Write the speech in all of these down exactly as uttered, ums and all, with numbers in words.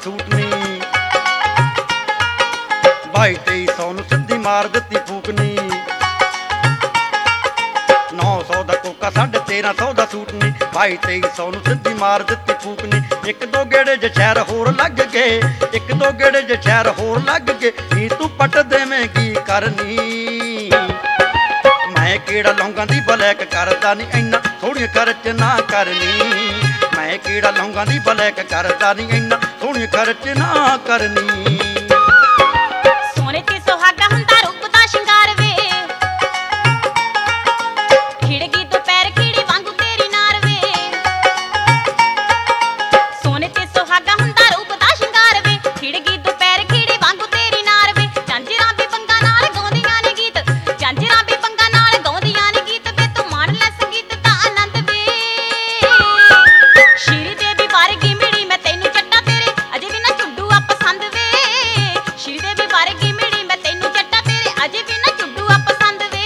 suit knee by तेई सौ नूं सिद्धी मार दित्ती फूक नी नौ सौ दा कोका साढ़े तेरह सौ दा सूट नी बाई तेई सौ नूं सिद्धी मार दित्ती फूक नी एक दो गेड़े ज शहर होर लग गए एक दो गेड़े ज शहर होर लग गए नी तू पट देवेंगी करनी मैं केड़ा लौंगा दी बलैक करदा नी इन्ना थोड़ी खर्च ना करनी मैं केड़ा लौंगा दी बलैक करदा नी इन्ना थोड़ी खर्च ना करनी सोने ते सुहागा हुंदा रूप दा शिंगार वे खिड़गी दोपहर खिड़ी वांगू तेरी नार वे सोने ते सुहागा हुंदा रूप दा शिंगार वे खिड़गी दोपहर खिड़ी वांगू तेरी नार वे झांजरां भी बंगा नाल गाउंदियां ने गीत झांजरां भी बंगा नाल गाउंदियां ने गीत वे तू मान ले संगीत दा आनंद वे श्री देवी वारगी मिली मैं तैनू जट्टा तेरे अजे भी ना चुड्डू आ पसंद वे श्री देवी वारगी मिली मैं तैनू जट्टा तेरे अजे भी ना चुड्डू आ पसंद वे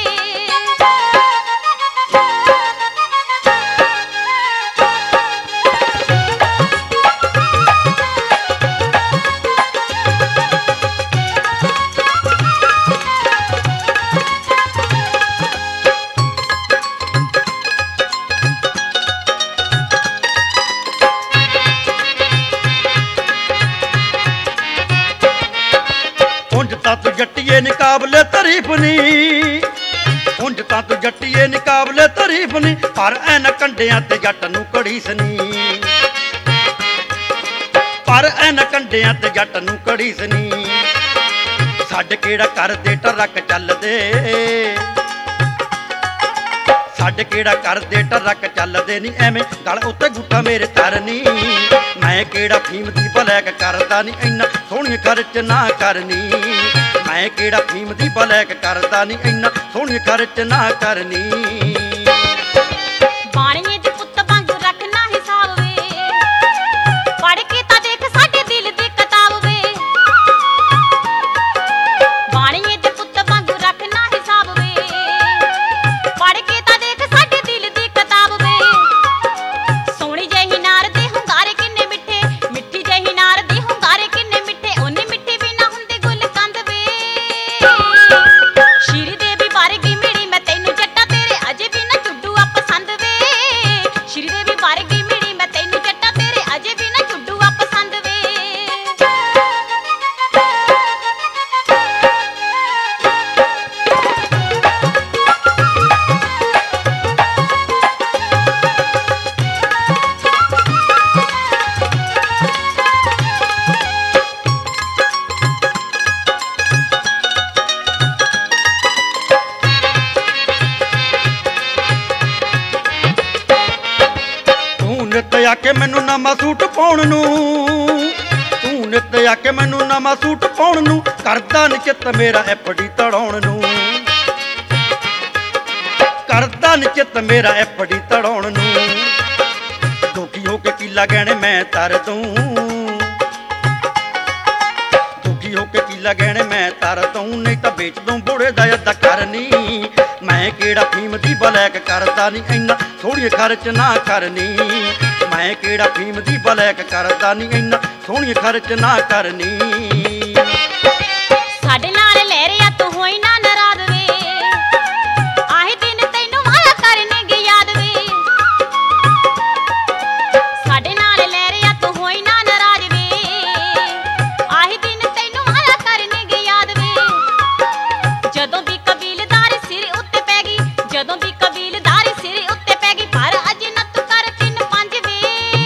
उंज तां तू जट्टिए निकाबले तारीफ नी उंज तां तू जट्टिए निकाबले तारीफ नी पर ऐन कंडियां ते जट नूं कड़ीसनी पर ऐन कंडियां ते जट नूं कड़ीसनी साडे केड़ा करदे टरक चलदे साडे केड़ा करदे टरक चलदे नी एवें गल उत्ते गुੱਠਾ मेरे तरनी मैं केड़ा फीम दी बलैक करदा नी इन्ना सोहणी खर्च ना करनी मैं केड़ा फीम दी बलैक करदा नी इन्ना सोहणी खर्च ना करनी बाणीए दे पुੱਤ वांगू रखना हिसाब वे पढ़ के तां देख साडे दिल दी किताब वे बाणीए दे पुੱਤ वांगू रखना हिसाब वे पढ़ के तां देख साडे दिल दी किताब वे सोहणी जही नार दे हुंगारे किन्ने मिठे मिठी जही नार दे हुंगारे किन्ने मिठे ओने मिठे भी ना हुंदे गुल कंद वे श्री देवी वारगी मिली मैं तैनू जट्टा तेरे अजे भी ना चुड्डू आ पसंद वे श्री देवी वारगी मिली मैं तैनू जट्टा तेरे अजे भी ना चुड्डू आ पसंद वे तू नित आके मैनू नवां सूट पाउण नूं तू नित आके मैनू नवां सूट पाउण नूं करदा नी चित्त मेरा एफडी तड़ाउण नूं करदा नी चित्त मेरा एफडी तड़ाउण नूं दुखी हो के किला गहणे मैं तर दूं दुखी हो के किला गहणे मैं तर दूं नहीं तां बेच दूं बुढ़े दा अद्धा करनी मैं केड़ा फीम दी बलैक करदा नी इन्ना थोड़ी खर्च ना करनी मैं केड़ा फीम दी बलैक करदा नी इन्ना थोड़ी खर्च ना करनी साडे नाल लहरिया तू होई ना नाराज वे आहे दिन तैनू माया करने गे याद वे साडे नाल लहरिया तू होई ना नाराज वे आहे दिन तैनू माया करने गे याद वे जदों दी कबीलदारी सिर उत्ते पै गई जदों दी कबीलदारी सिर उत्ते पै गई पर अजे ना तू कर तिन पंज वे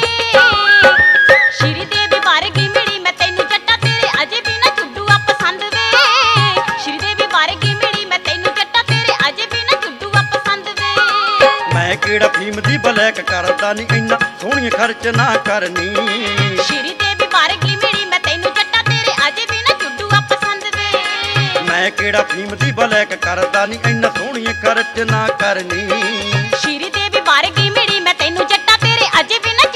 श्री देवी वारगी मिली मैं तैनू जट्टा तेरे अजे भी ना चुड्डू आ पसंद वे श्री देवी वारगी मिली मैं तैनू जट्टा तेरे अजे भी ना चुड्डू आ पसंद वे मैं केड़ा फीम दी बलैक करदा नी इन्ना सोहणी खर्च ना करनी श्री देवी वारगी मिली मैं तैनू जट्टा तेरे अजे भी ना चुड्डू आ पसंद वे मैं केड़ा फीम दी बलैक करदा नी इन्ना सोहणी खर्च ना करनी श्री देवी वारगी मिली मैं तैनू जट्टा तेरे अजे भी ना